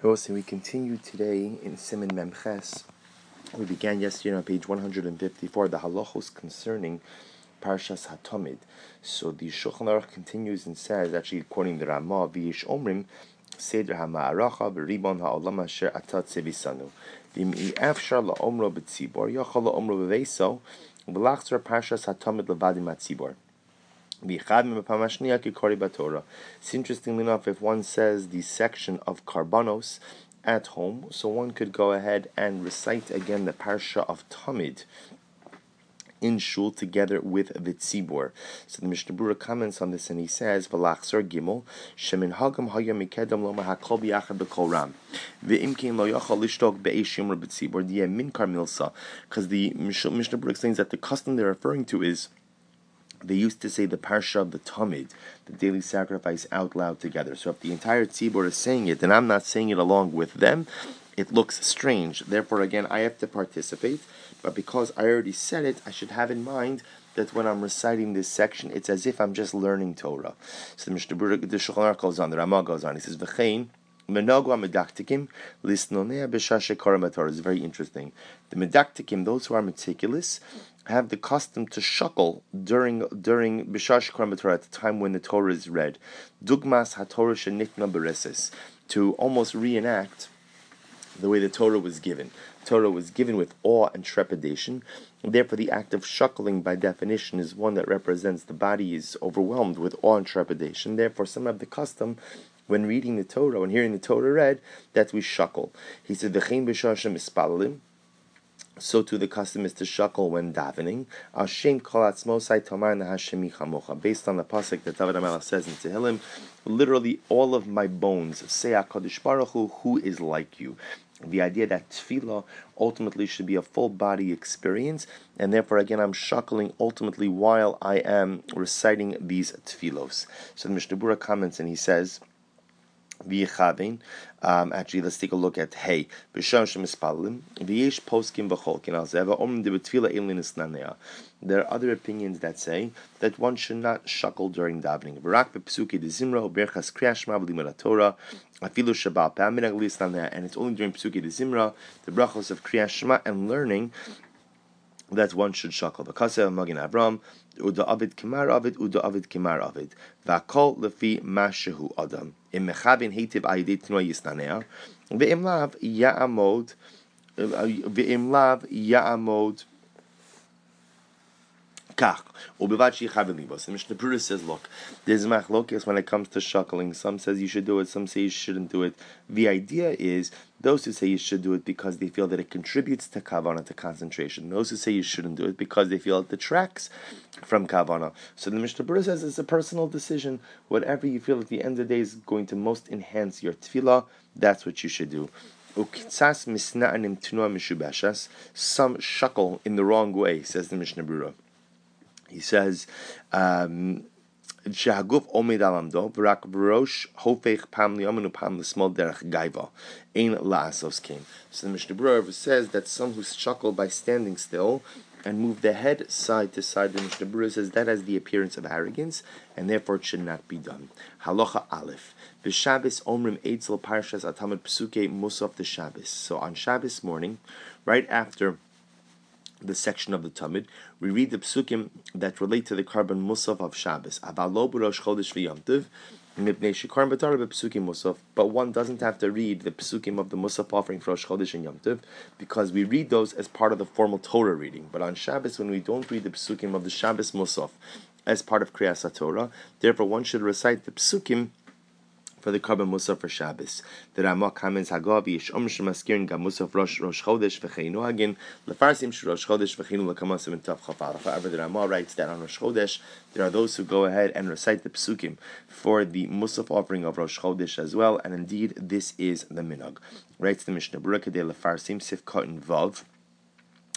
Also, we continue today in Siman Memches. We began yesterday on page 154, the halachos concerning Parshas HaTamid. So the Shulchan Aruch continues and says, actually quoting the Ramah, V'yish omrim, Seder HaMa'aracha v'ribon ha'olam asher atat sevisanu. V'im afshar la'omro b'tzibor, yachal la'omro b'veiso, v'lachzer Parshas HaTamid levadim atzibor. It's interestingly enough, if one says the section of Karbanos at home, so one could go ahead and recite again the Parsha of Tamid in shul together with the tzibor. So the Mishnah Berurah comments on this and he says, "V'lachzor gimel shemin hagam hayam mikedam lo mahakol biyachad b'kol ram v'imkein lo yachal lishtok be'eish yomra b'tzibor diye min karmilsa." Because the Mishnah Berurah explains that the custom they're referring to is they used to say the Parsha of the Tamid, the daily sacrifice, out loud together. So if the entire tzibor is saying it, and I'm not saying it along with them, it looks strange. Therefore, again, I have to participate. But because I already said it, I should have in mind that when I'm reciting this section, it's as if I'm just learning Torah. So the Mishnah Berurah, the Shulchan Aruch goes on, the Ramah goes on. He says, "V'chein menogwa medaktikim lisnonea b'shashe koramator." Is very interesting. The medaktikim, those who are meticulous, have the custom to shuckle during b'shash koramator, at the time when the Torah is read. Dugmas haTorah shenitna bereses, to almost reenact the way the Torah was given. Torah was given with awe and trepidation. And therefore, the act of shuckling, by definition, is one that represents the body is overwhelmed with awe and trepidation. Therefore, some have the custom, when reading the Torah, when hearing the Torah read, that we shuckle. He said, "V'chein b'shashem ispalalim." So too the custom is to shuckle when davening. Hashem kol atzmosai tomar nahashemi chamocha. Based on the pasuk that David HaMelech says in Tehillim, literally all of my bones say HaKadosh Baruch Hu, who is like you. The idea that tefillah ultimately should be a full body experience, and therefore again I'm shuckling ultimately while I am reciting these tefillos. So the Mishnah Berurah comments and he says, actually, let's take a look at Hey. There are other opinions that say that one should not shuckle during davening. And it's only during Psuki de Zimra, the brachos of Kriyas Shema and learning, that one should shuckle. V'kasev Magen Avram, uda avid kimar avid, uda avid kimar avid. V'akol lefi mashehu adam. Im mechavin heitiv ayidei tnoi yisnanea. V'im lav ya'amod, Kach. The Mishnah Berurah says, look, there's machlokes when it comes to shuckling. Some says you should do it, some say you shouldn't do it. The idea is, those who say you should do it because they feel that it contributes to kavana, to concentration. Those who say you shouldn't do it because they feel it detracts from kavana. So the Mishnah Berurah says it's a personal decision. Whatever you feel at the end of the day is going to most enhance your tefillah, that's what you should do. Some shuckle in the wrong way, says the Mishnah Berurah. He says, "Shehaguf omid alamdo v'rak b'rosh hofech pam liyamin upam l'smol derech gaiva ein la'asos came." So the Mishnah Berurah says that some who shuckle by standing still and move the head side to side, the Mishnah Berurah says that has the appearance of arrogance, and therefore it should not be done. Halacha Aleph. B'Shabbos omrim eitzel parshas atamid psuke musaf the Shabbos. So on Shabbos morning, right after the section of the Tamid, we read the psukim that relate to the carbon musaf of Shabbos. Avalo b'rosh chodesh v'yamtiv, mipnei shekar b'tar b'psukim musaf. But one doesn't have to read the psukim of the musaf offering for Rosh Chodesh and Yamtiv, because we read those as part of the formal Torah reading. But on Shabbos, when we don't read the psukim of the Shabbos musaf as part of Kriyas HaTorah, therefore one should recite the psukim for the Karban Musaf for Shabbos. The Ramah comments, Hagavi Yishom Shemaskirin Gam Musaf Rosh Chodesh V'cheinu Agin Lefarsim Rosh Chodesh V'cheinu Lekamasim and Tav Chafar. However, the Ramah writes that on Rosh Chodesh there are those who go ahead and recite the psukim for the Musaf offering of Rosh Chodesh as well, and indeed this is the minhag. Writes the Mishnah Berurah Kedei Lefarsim Sif Kotin Vav.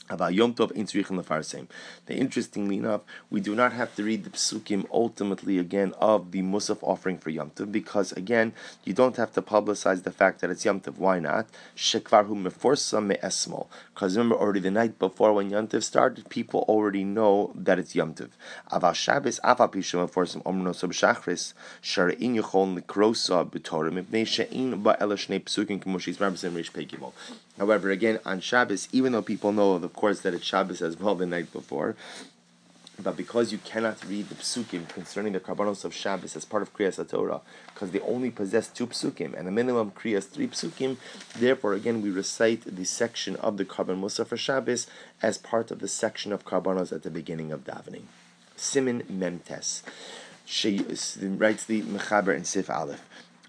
About Yom Tov Ein Tzrichen Lefarsem. Interestingly enough, we do not have to read the psukim ultimately again of the Musaf offering for Yom Tov, because again, you don't have to publicize the fact that it's Yom Tov. Why not? Shekvar hu meforsam me'esmol. Because remember, already the night before when Yom Tov started, people already know that it's Yom Tov. Aval Shabbos afa pishem meforsam omno so b'shachris sharein yachol likrosa b'torah mipnei she'in ba'ela shnei psukim k'moshis marbsim reish pegimol. However, again, on Shabbos, even though people know, of course, that it's Shabbos as well the night before, but because you cannot read the psukim concerning the karbanos of Shabbos as part of Kriyas HaTorah, because they only possess 2 psukim, and the minimum Kriyas 3 psukim, therefore, again, we recite the section of the Karban Musaf for Shabbos as part of the section of karbanos at the beginning of davening. Simin Memtes. She writes the Mechaber in Sif Aleph.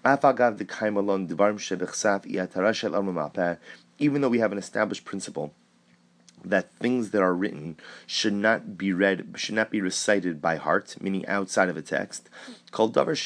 Even though we have an established principle that things that are written should not be recited by heart, meaning outside of a text. But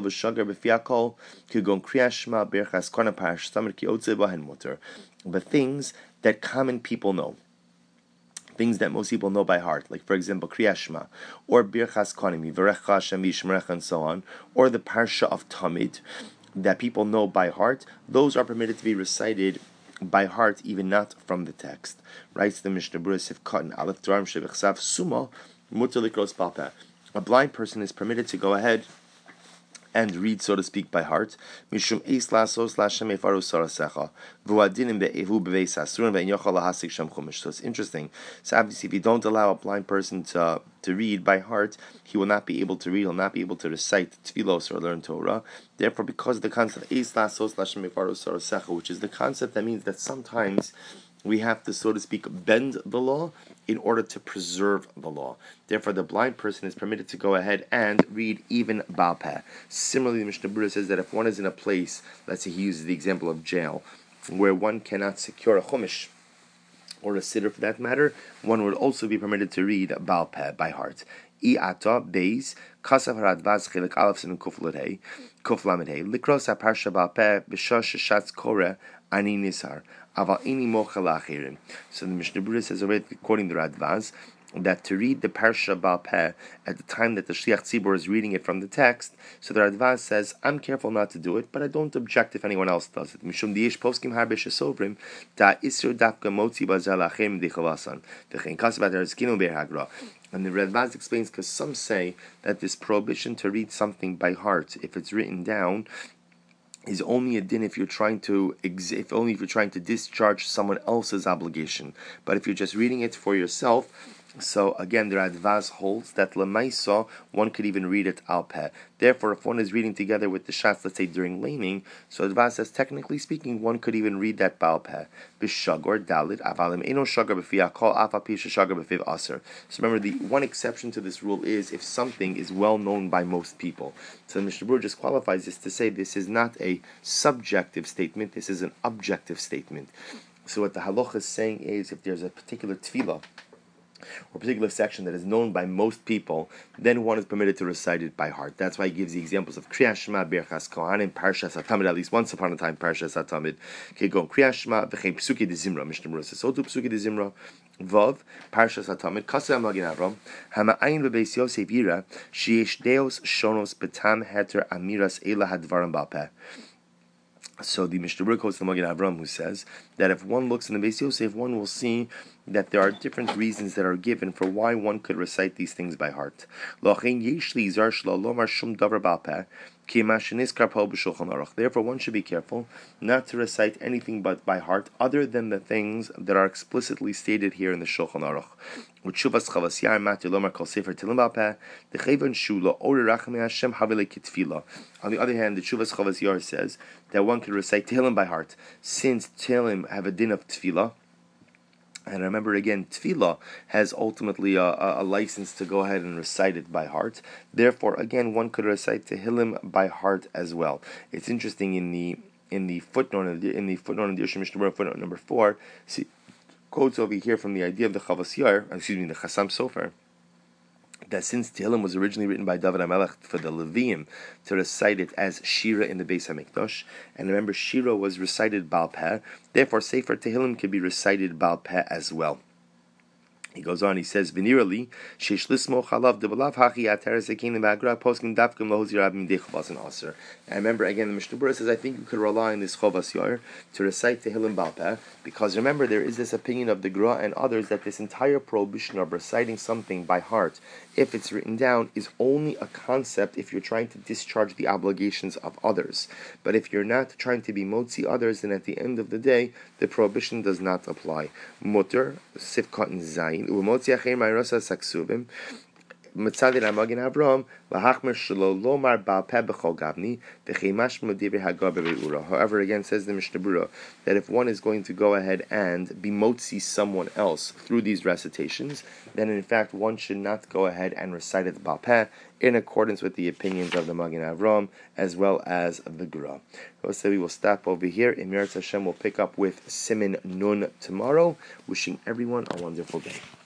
things that common people know, things that most people know by heart, like for example Kriyas Shema, or Birchas Kohanim, Yivarecha Hashem V'Yishmerecha, and so on, or the Parsha of Tamid, that people know by heart, those are permitted to be recited by heart, even not from the text. Writes the Mishnah Berurah Sif Katan Aleph Dvarim Shebechsav Suma Mutar Likros Bal Peh. A blind person is permitted to go ahead and read, so to speak, by heart. Mishum Eis Lasos Lashem Efaru Sarasecha V'Adinim Be'ehu Beveis Asurim Ve'en Yochal Lahasik Shem Chumash. So it's interesting. So obviously, if you don't allow a blind person to read by heart, he will not be able to read, he'll not be able to recite Tfilos or learn Torah. Therefore, because of the concept of Eis Lasos Lashem Efaru Sarasecha, which is the concept that means that sometimes we have to, so to speak, bend the law in order to preserve the law. Therefore, the blind person is permitted to go ahead and read even Baal Peh. Similarly, the Mishnah Berurah says that if one is in a place, let's say he uses the example of jail, where one cannot secure a chumash, or a sitter for that matter, one would also be permitted to read Baal Peh by heart. I'ata beis kasav haradvaz chelik aleph sin kuf lamed hey likros haparsha Baal Peh b'shash shatz kore ani nisar aval ini mocha lachirim. So the Mishnah Berurah says already, quoting the Radvaz, that to read the Parsha Baal Peh at the time that the Shliach Tzibur is reading it from the text, so the Radvaz says, I'm careful not to do it, but I don't object if anyone else does it. Mishum diyesh poskim harbe shesovrim da isru dafka motzi bazel lachem dichavasan v'chein kasav adarskinu be'hagra. And the Radvaz explains, because some say that this prohibition to read something by heart, if it's written down, is only a din if you're trying to discharge someone else's obligation. But if you're just reading it for yourself, so again, the Radvaz holds that Lamaisa, one could even read it al peh. Therefore, if one is reading together with the Shatz, let's say during laning, so Radvaz says, technically speaking, one could even read that Baal Peh. B'shagor dalit avalim eno shagar b'fiya kol afa pisha shagar b'fiv aser. So remember, the one exception to this rule is if something is well known by most people. So the Mishnah Berurah just qualifies this to say this is not a subjective statement, this is an objective statement. So what the halacha is saying is, if there's a particular tefillah, or a particular section that is known by most people, then one is permitted to recite it by heart. That's why he gives the examples of Kriyas Shema, Birchas Kohanim, Parshas HaTamid, at least once upon a time, Parshas HaTamid. Kegon Kriyas Shema, V'chein Psuki de Zimra, Mishnah Berurah says, so to Psuki de Zimra, Vav, Parshas HaTamid, Kaseh Magin Avram, Hama'ayin Bebeis Yosef Yira, Sheyesh Deos Shonos Betam Heter Amiras Ela Hadvaram Baal Peh. So the Mishnah Berurah quotes the Magen Avram, who says that if one looks in the Beis Yosef, one will see that there are different reasons that are given for why one could recite these things by heart. Therefore, one should be careful not to recite anything but by heart, other than the things that are explicitly stated here in the Shulchan Aruch. On the other hand, the Tshuvas Chavas Yar says that one can recite Tehillim by heart, since Tehillim have a din of Tefillah. And remember again, Tefillah has ultimately a license to go ahead and recite it by heart. Therefore, again, one could recite Tehillim by heart as well. It's interesting in the footnote in the Yeshua Mishnah Berurah, footnote number 4. See, quotes over here from the idea of the Chavas Yar, the Chassam Sofer, that since Tehillim was originally written by David HaMelech for the Leviim to recite it as Shira in the Beis HaMikdash, and remember Shira was recited Baal Peh, therefore Sefer Tehillim can be recited Baal Peh as well. He goes on, he says, Venirali, Sheshlismo Chalav Debalav Hachi Ateres Akin Bagra Poskim Dafkim Lohzi Rabim Dechavas and Aser. And remember again, the Mishnah Berurah says, I think you could rely on this Chovas Yair to recite Tehillim Balpeh, because remember, there is this opinion of the Gra and others that this entire prohibition of reciting something by heart, if it's written down, is only a concept if you're trying to discharge the obligations of others. But if you're not trying to be motzi others, then at the end of the day, the prohibition does not apply. Mutter, Sifkat and Zayin, Umotzi Acheir Ma'irasa Saksuvim, Mitzadin Amagin Avram, Lahachmer Shelo Lomar Baal Peh B'chol Gavni, V'cheimash Modivir Hagar B'Be'ura. However, again, says the Mishnah Berurah, that if one is going to go ahead and be motzi someone else through these recitations, then in fact one should not go ahead and recite it Baal Peh, in accordance with the opinions of the Magen Avram as well as the Gra. So we will stop over here. Emir Hashem will pick up with Siman Nun tomorrow. Wishing everyone a wonderful day.